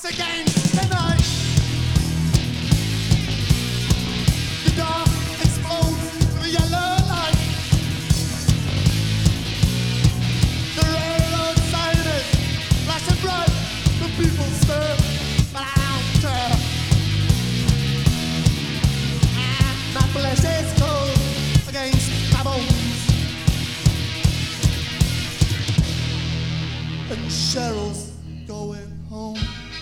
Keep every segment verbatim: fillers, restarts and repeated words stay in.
against the night. The dark explodes with a yellow light. The railroad sirens flashing bright. The people stir, but I don't care. And my flesh is cold against my bones. And Cheryl's going home.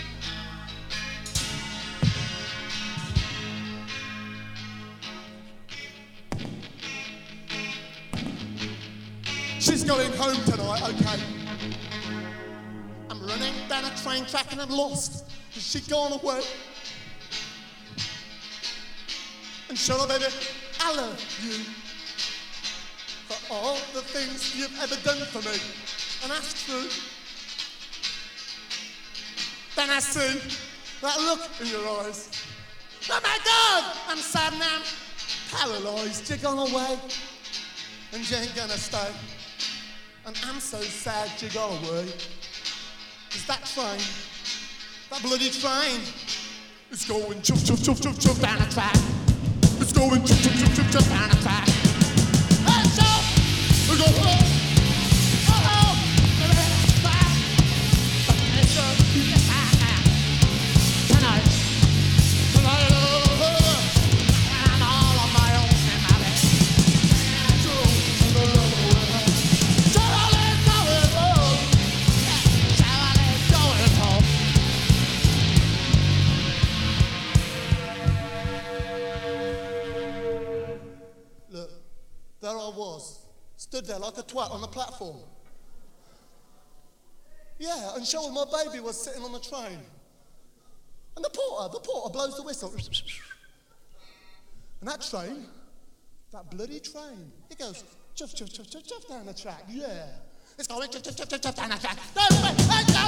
She's going home tonight, okay. I'm running down a train track and I'm lost. Has she gone away? And Cheryl, baby, I love you for all the things you've ever done for me. And that's true. Then I see that look in your eyes. Oh my God, I'm sad and I'm paralyzed. You're gone away and you ain't gonna stay. And I'm so sad you're gone away. Cause that train, that bloody train, is going chuff, chuff, chuff, chuff, chuff down the track. It's going chuff, chuff, chuff, chuff, chuff down the track. Hey, chuff! We go, oh, oh, oh, baby, back. It's a, it's a, tonight, tonight, oh, oh, I'm all on my own in my bed. So, I'm the love of Charlie's going home. Charlie's going home. Look, there I was, stood there like a twat on the platform. Yeah, and Cheryl, my baby, was sitting on the train. And the porter, the porter blows the whistle. And that train, that bloody train, it goes chuff, chuff, chuff, chuff, chuff down the track. Yeah. It's going chuff, chuff, chuff, chuff, chuff down the track. Don't wait,